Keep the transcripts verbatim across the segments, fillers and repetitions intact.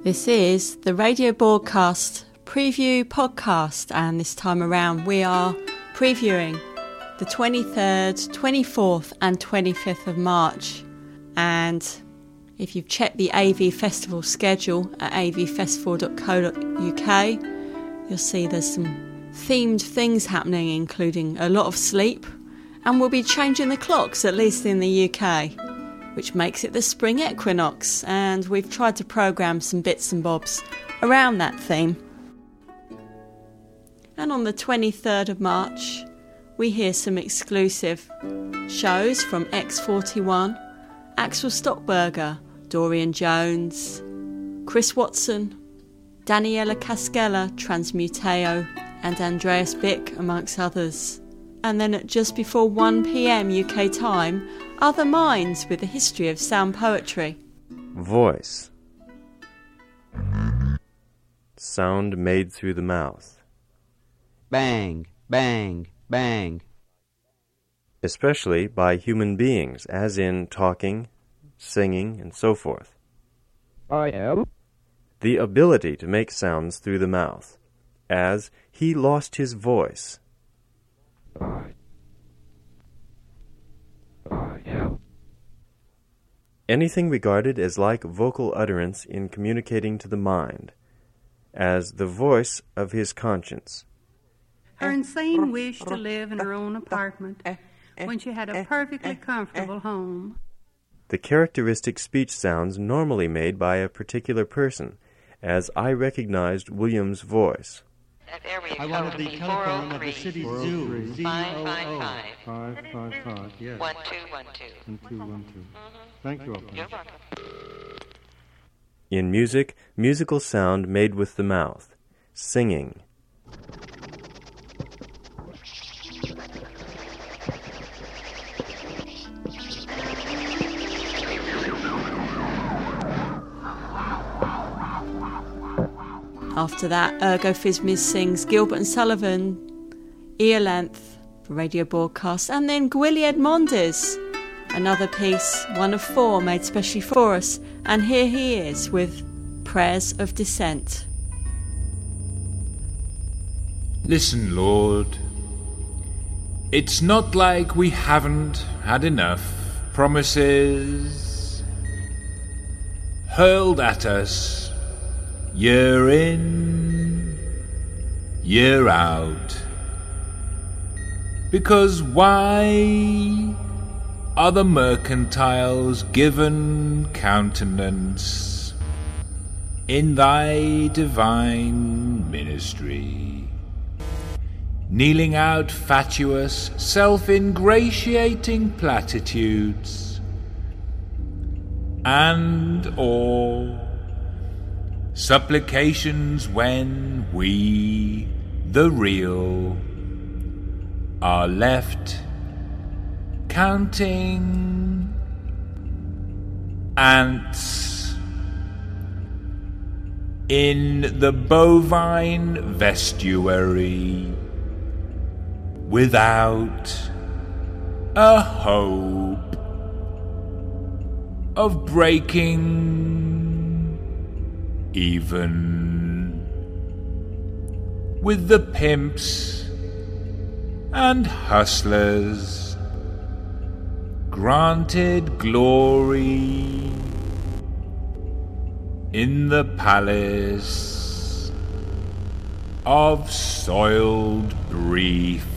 This is the Radio Broadcast Preview Podcast, and this time around we are previewing the twenty-third, twenty-fourth and twenty-fifth of March. And if you've checked the A V Festival schedule at a v festival dot co dot u k, you'll see there's some themed things happening, including a lot of sleep, and we'll be changing the clocks, at least in the U K, which makes it the spring equinox, and we've tried to programme some bits and bobs around that theme. And on the twenty-third of March, we hear some exclusive shows from X forty-one, Axel Stockberger, Dorian Jones, Chris Watson, Daniela Cascella, Transmuteo, and Andreas Bick, amongst others. And then at just before one p m U K time, Other Minds with the history of sound poetry. Voice. Sound made through the mouth. Bang, bang, bang. Especially by human beings, as in talking, singing, and so forth. I am. The ability to make sounds through the mouth, as he lost his voice. I. I am. Anything regarded as like vocal utterance in communicating to the mind, as the voice of his conscience. Her insane wish to live in her own apartment when she had a perfectly comfortable home. The characteristic speech sounds normally made by a particular person, as I recognized William's voice. I wanted the telephone of the city zoo. Five, five, five. Five, five, five, yes. One, two, one, two. One, two, one, two. Thank you, Opera. You're welcome. In music, musical sound made with the mouth. Singing. After that, Ergo Fismis sings Gilbert and Sullivan, Ear Length for Radio Broadcast, and then Gwilly Edmondes, another piece, one of four made specially for us, and here he is with Prayers of Descent. Listen, Lord, it's not like we haven't had enough promises hurled at us year in, year out. Because why are the mercantiles given countenance in thy divine ministry, kneeling out fatuous, self-ingratiating platitudes, and or supplications when we, the real, are left counting ants in the bovine vestuary without a hope of breaking even with the pimps and hustlers granted glory in the palace of soiled briefs.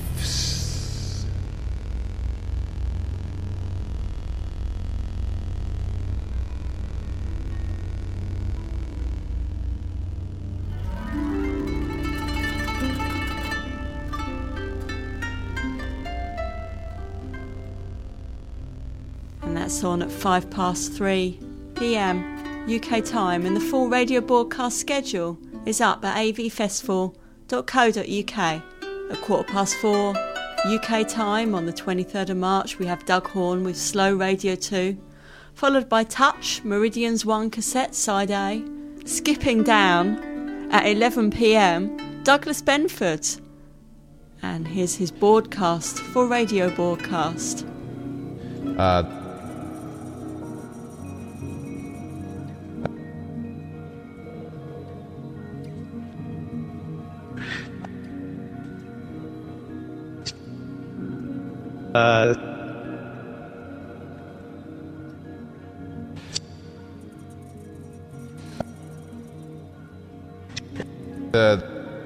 That's on at five past three p m U K time, and the full radio broadcast schedule is up at a v festival dot co dot u k. At quarter past four U K time on the twenty-third of March, we have Doug Horn with Slow Radio two, followed by Touch, Meridians one cassette side A. Skipping down at eleven p m, Douglas Benford. And here's his broadcast for Radio Broadcast. Uh... Uh, the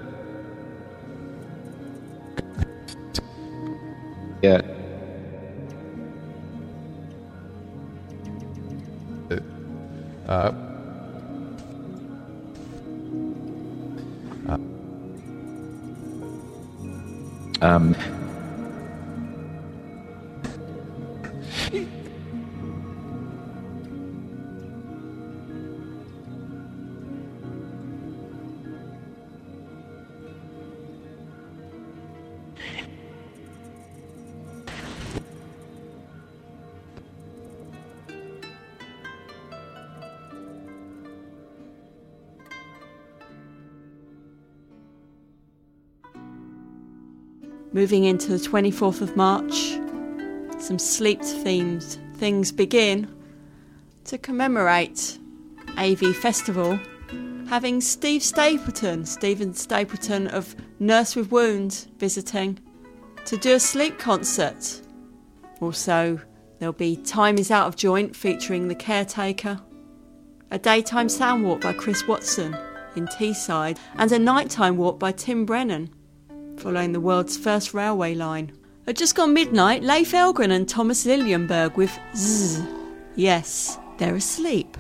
yeah. Uh, uh, um. Moving into the twenty-fourth of March, some sleep-themed things begin to commemorate A V Festival, having Steve Stapleton, Stephen Stapleton of Nurse with Wounds, visiting to do a sleep concert. Also, there'll be Time is Out of Joint featuring The Caretaker, a daytime sound walk by Chris Watson in Teesside, and a nighttime walk by Tim Brennan, following the world's first railway line. At just gone midnight, Leif Elgren and Thomas Liljenberg with Zzz. Yes, they're asleep.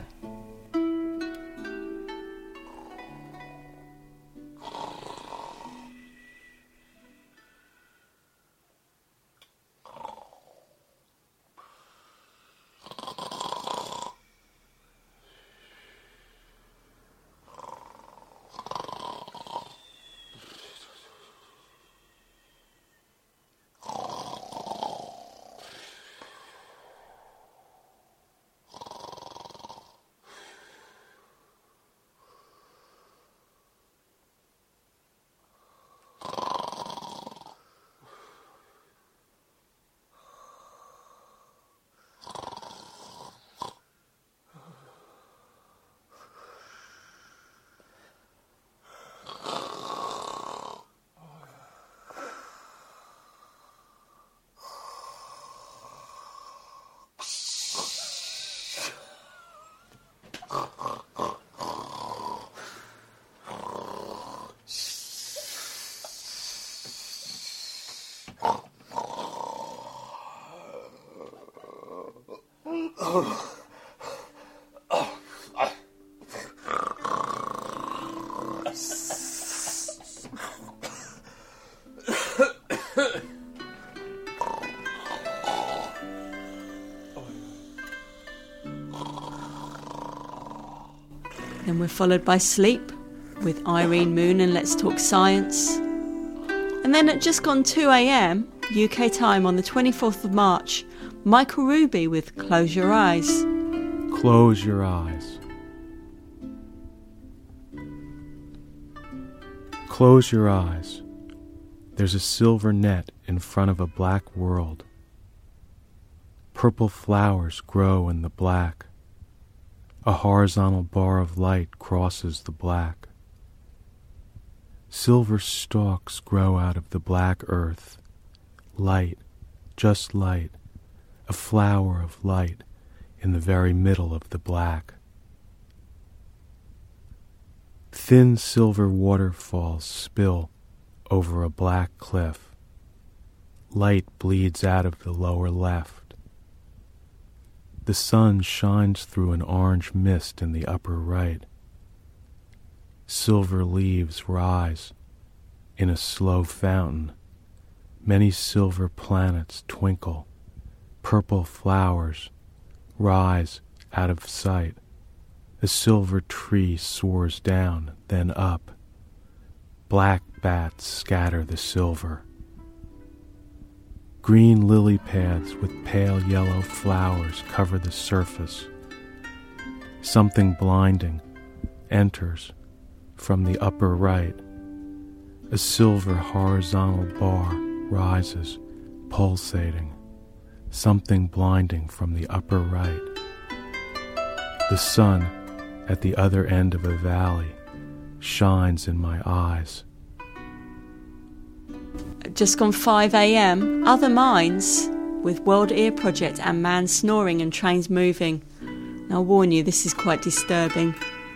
Then we're followed by Sleep with Irene Moon and Let's Talk Science. And then at just gone two a.m. U K time on the twenty-fourth of March, Michael Ruby with Close Your Eyes. Close your eyes. Close your eyes. There's a silver net in front of a black world. Purple flowers grow in the black. A horizontal bar of light crosses the black. Silver stalks grow out of the black earth. Light, just light, a flower of light in the very middle of the black. Thin silver waterfalls spill over a black cliff. Light bleeds out of the lower left. The sun shines through an orange mist in the upper right. Silver leaves rise in a slow fountain. Many silver planets twinkle. Purple flowers rise out of sight. A silver tree soars down, then up. Black bats scatter the silver. Green lily pads with pale yellow flowers cover the surface. Something blinding enters from the upper right. A silver horizontal bar rises, pulsating. Something blinding from the upper right. The sun at the other end of a valley shines in my eyes. Just gone five a.m. Other Minds with World Ear Project and Man Snoring and Trains Moving. And I'll warn you, this is quite disturbing.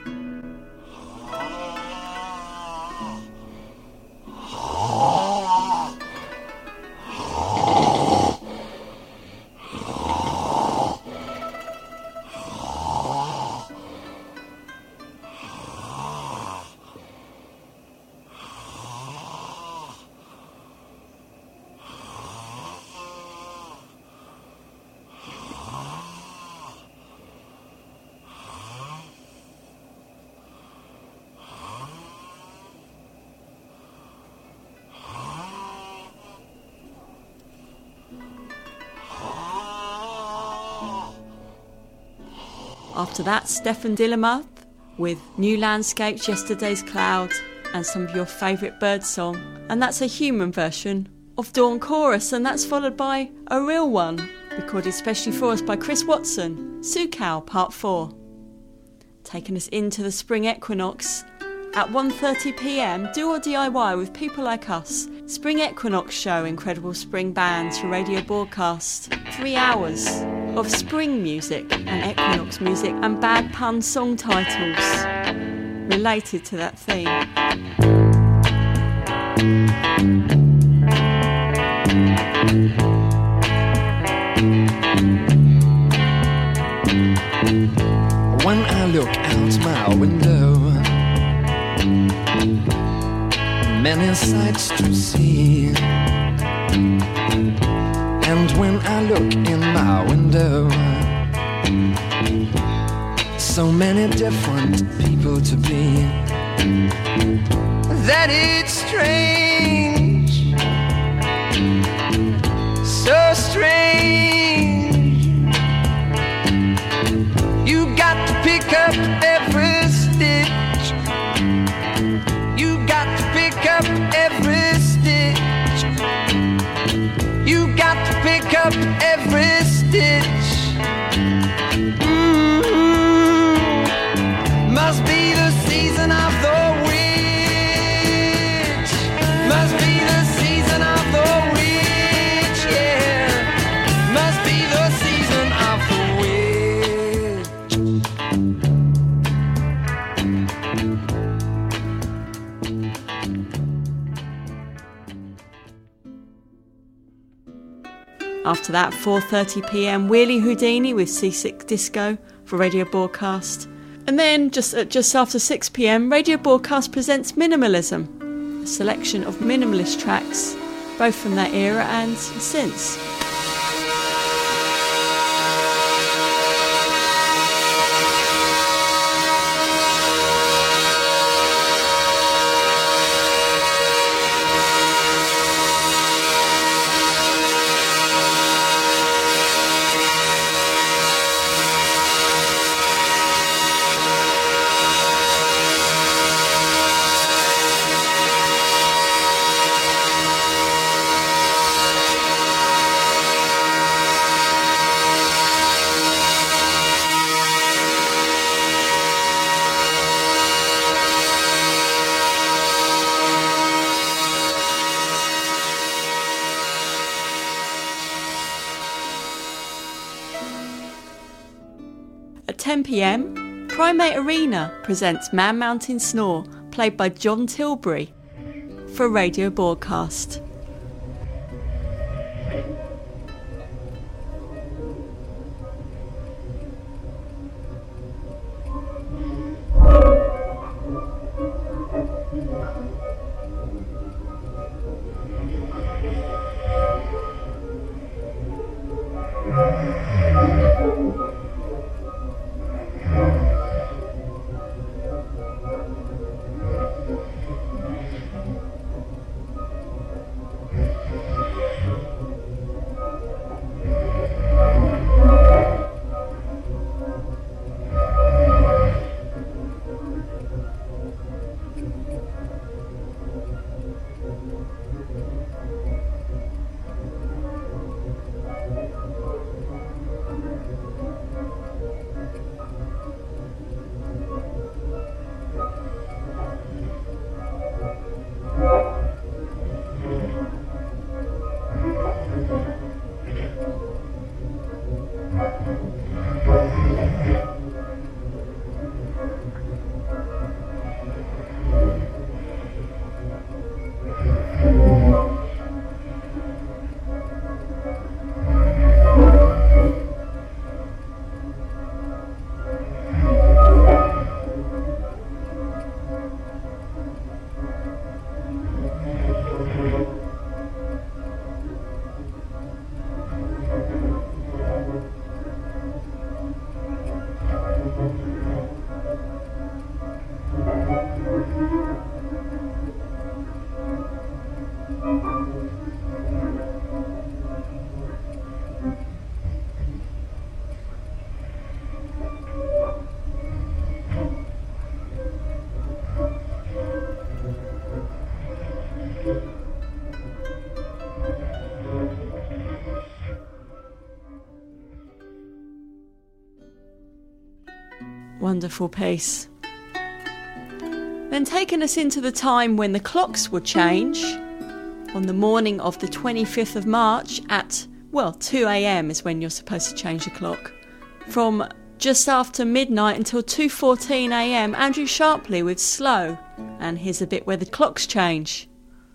After that, Stefan Dillamuth with New Landscapes, Yesterday's Cloud, and some of your favourite birdsong. And that's a human version of Dawn Chorus, and that's followed by a real one, recorded especially for us by Chris Watson, Sukal Part four. Taking us into the spring equinox. At one thirty p m, do or D I Y with people like us. Spring Equinox Show, incredible spring bands for radio broadcast. Three hours of spring music and equinox music and bad pun song titles related to that theme. When I look out my window, many sights to see. And when I look in my window, so many different people to be, that it's strange, so strange. You got to pick up every stitch, you got to pick up every stitch, you got to pick up every stitch. Mm-hmm. Must be the season of the witch, must be the season of the witch, yeah, must be the season of the After that, four thirty p m, Wheelie Houdini with Seasick Disco for radio broadcast. And then, just at just after six p m, radio broadcast presents Minimalism, a selection of minimalist tracks, both from that era and since. ten p m, Primate Arena presents Man Mountain Snore, played by John Tilbury, for radio broadcast. Wonderful piece. Then taking us into the time when the clocks would change, on the morning of the twenty-fifth of March at, well, two a.m. is when you're supposed to change the clock. From just after midnight until two fourteen a.m, Andrew Sharpley with Slow, and here's a bit where the clocks change.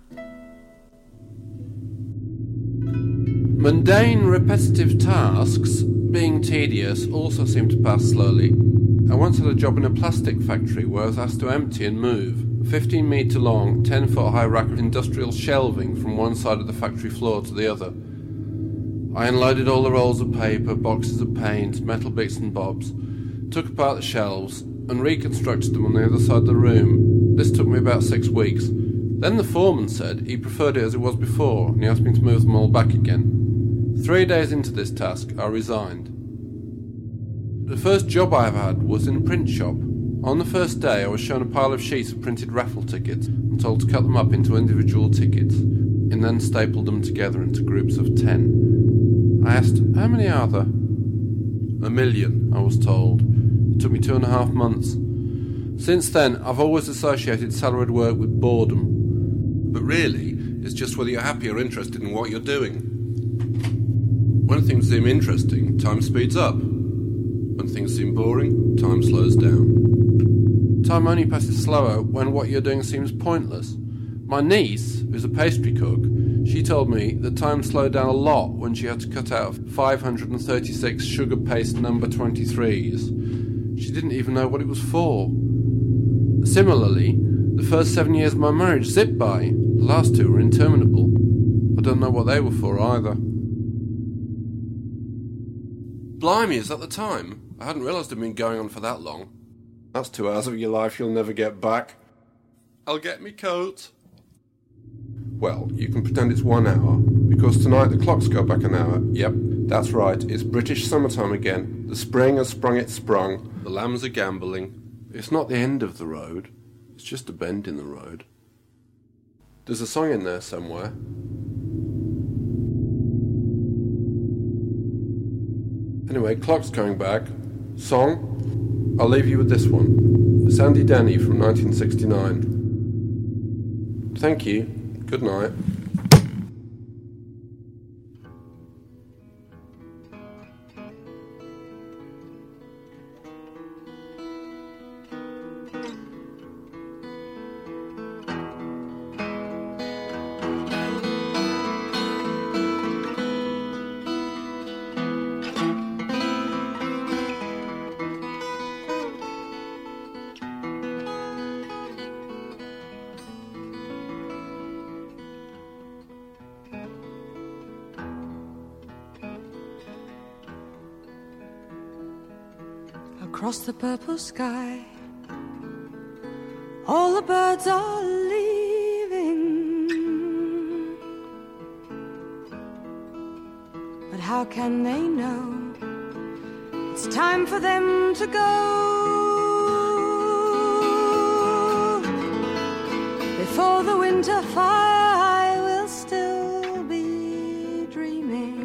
Mundane, repetitive tasks, being tedious, also seem to pass slowly. I once had a job in a plastic factory where I was asked to empty and move a fifteen metre long, ten foot high rack of industrial shelving from one side of the factory floor to the other. I unloaded all the rolls of paper, boxes of paint, metal bits and bobs, took apart the shelves and reconstructed them on the other side of the room. This took me about six weeks. Then the foreman said he preferred it as it was before and he asked me to move them all back again. Three days into this task, I resigned. The first job I ever had was in a print shop. On the first day I was shown a pile of sheets of printed raffle tickets and told to cut them up into individual tickets and then stapled them together into groups of ten. I asked, how many are there? A million, I was told. It took me two and a half months. Since then I've always associated salaried work with boredom. But really, it's just whether you're happy or interested in what you're doing. When things seem interesting, time speeds up. When things seem boring, time slows down. Time only passes slower when what you're doing seems pointless. My niece, who's a pastry cook, she told me that time slowed down a lot when she had to cut out five hundred thirty-six sugar paste number twenty-threes. She didn't even know what it was for. Similarly, the first seven years of my marriage zipped by. The last two were interminable. I don't know what they were for either. Blimey, is that the time? I hadn't realised it'd been going on for that long. That's two hours of your life you'll never get back. I'll get me coat. Well, you can pretend it's one hour, because tonight the clocks go back an hour. Yep, that's right, it's British summertime again. The spring has sprung its sprung. The lambs are gambolling. It's not the end of the road. It's just a bend in the road. There's a song in there somewhere. Anyway, clock's going back. Song? I'll leave you with this one. Sandy Denny from nineteen sixty-nine. Thank you. Good night. Across the purple sky, all the birds are leaving. But how can they know it's time for them to go? Before the winter fire, I will still be dreaming.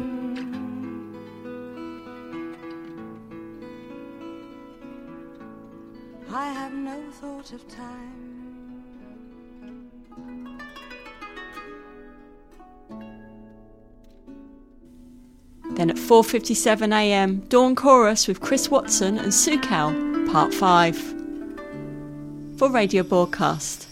I have no thought of time. Then at four fifty-seven a m, Dawn Chorus with Chris Watson and Sukal, Part five. For Radio Broadcast.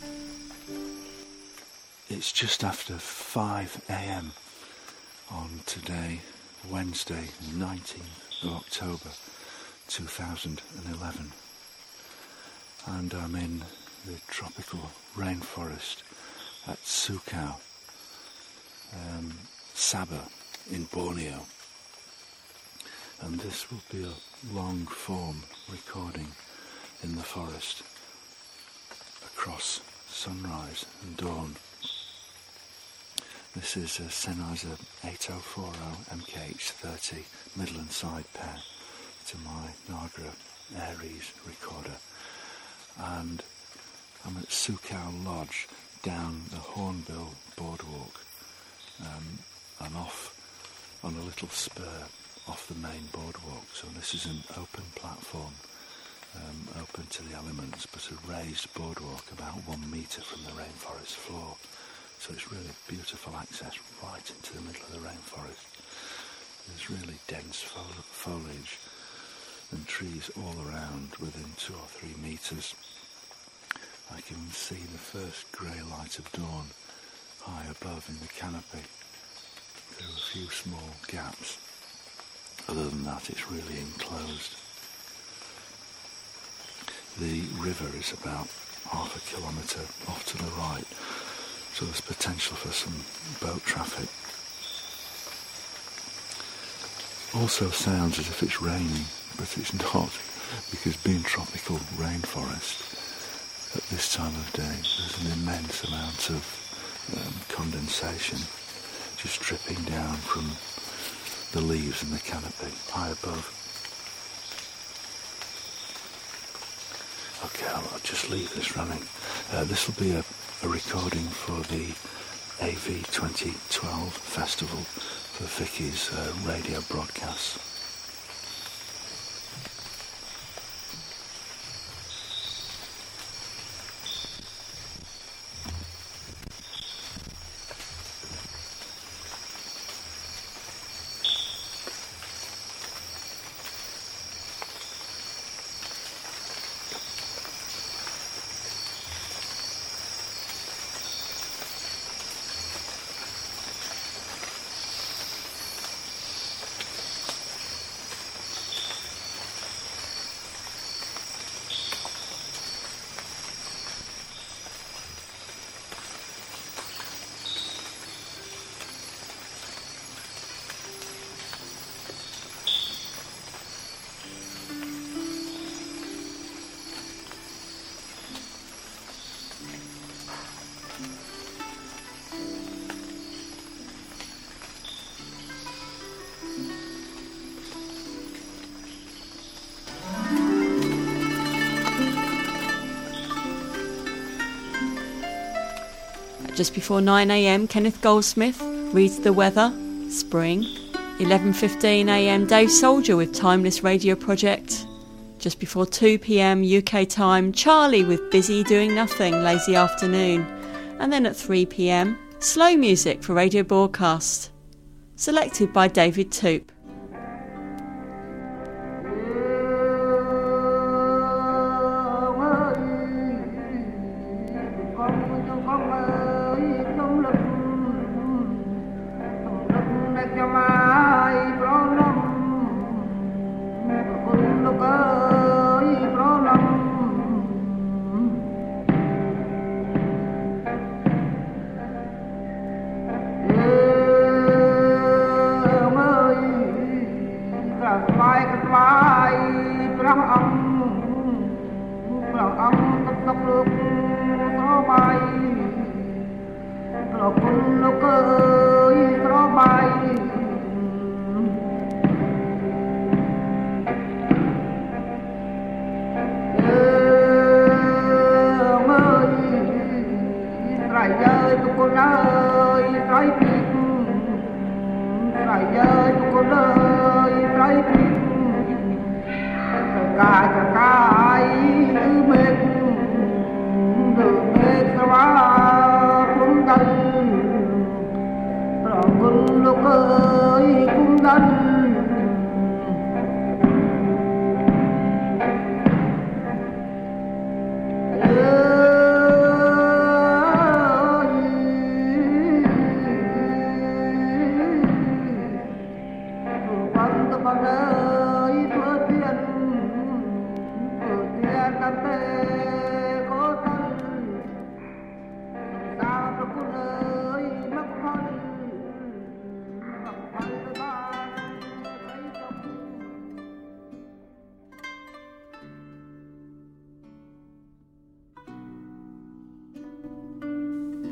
It's just after five a m on today, Wednesday, nineteenth of October, two thousand eleven. And I'm in the tropical rainforest at Sukal, um, Sabah in Borneo. And this will be a long form recording in the forest across sunrise and dawn. This is a Sennheiser eight oh four oh M K H thirty Midland side pair to my Nagra Aries recorder. And I'm at Sukal Lodge down the Hornbill boardwalk um, and off on a little spur off the main boardwalk. So this is an open platform, um, open to the elements, but a raised boardwalk about one metre from the rainforest floor. So it's really beautiful access right into the middle of the rainforest. There's really dense fo- foliage and trees all around within two or three metres. I can see the first grey light of dawn high above in the canopy through a few small gaps. Other than that, it's really enclosed. The river is about half a kilometre off to the right, so there's potential for some boat traffic. Also sounds as if it's raining, but it's not, because being tropical rainforest, at this time of day, there's an immense amount of um, condensation just dripping down from the leaves in the canopy high above. Okay, I'll, I'll just leave this running. Uh, this will be a, a recording for the A V twenty twelve festival for Vicky's uh, radio broadcasts. Just before nine a m, Kenneth Goldsmith reads the weather, spring. eleven fifteen a m, Dave Soldier with Timeless Radio Project. Just before two p m U K time, Charlie with Busy Doing Nothing, Lazy Afternoon. And then at three p m, slow music for Radio Broadcast, selected by David Toop.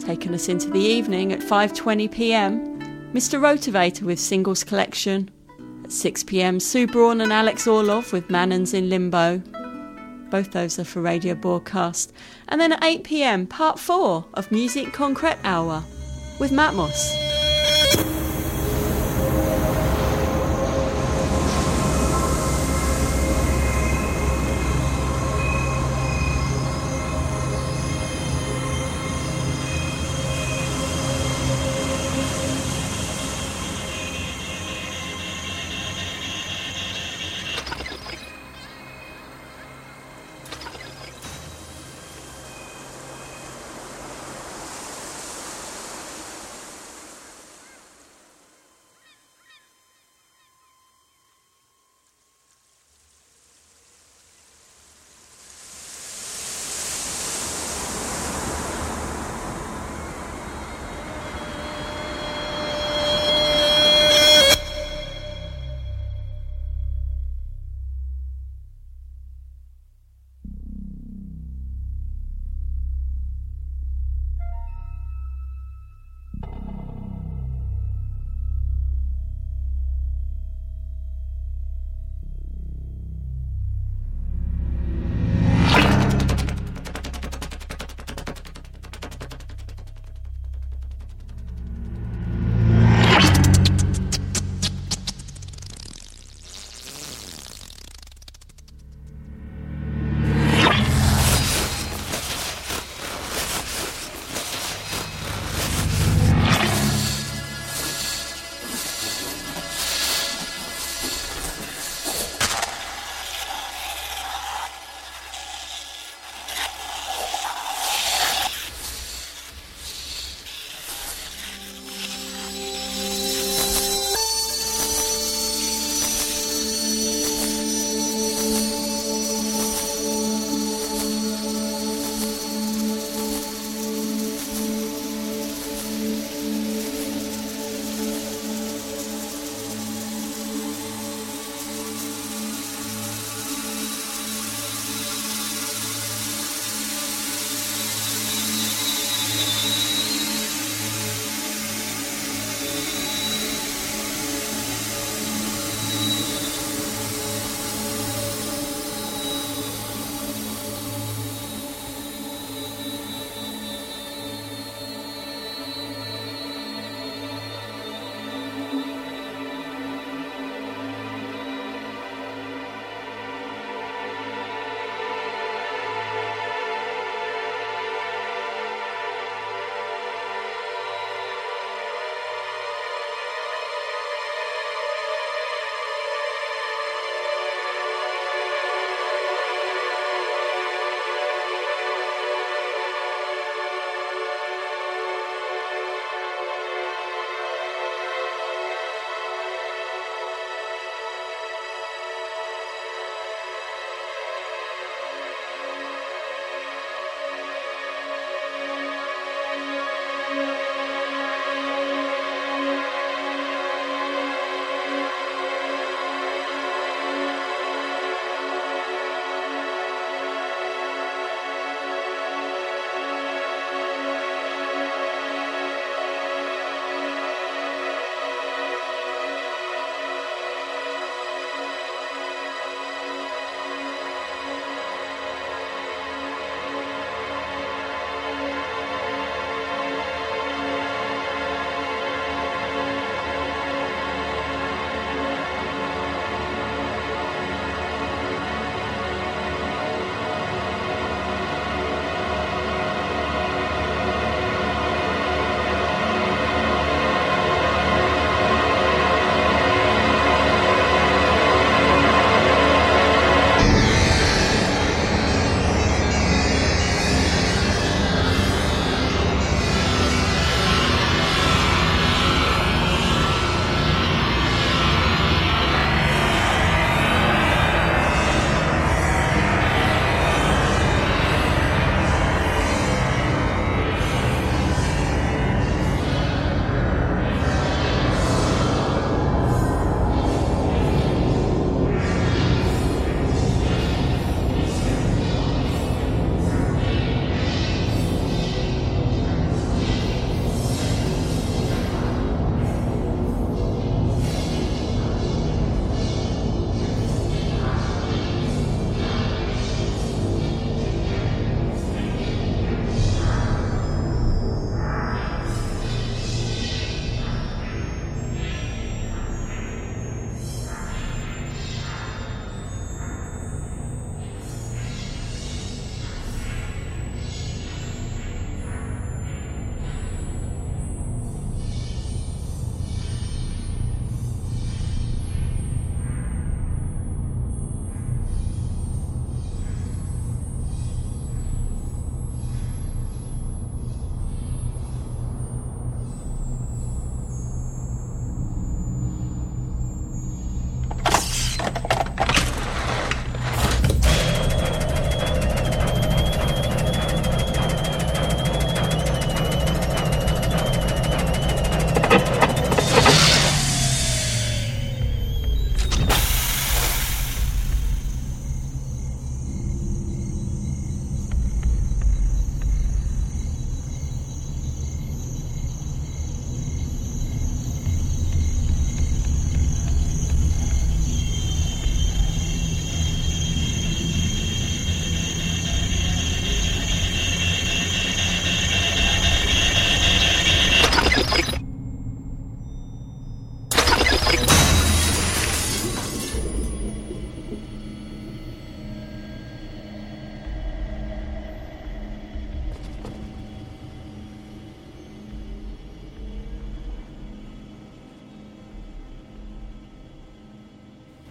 Taking us into the evening at five twenty p m, Mister Rotivator with Singles Collection. At six p m, Sue Braun and Alex Orlov with Mannon's in Limbo. Both those are for radio broadcast. And then at eight p m, part four of Music Concrete Hour with Matmos.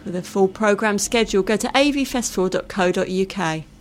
For the full programme schedule, go to a v festival dot co dot u k.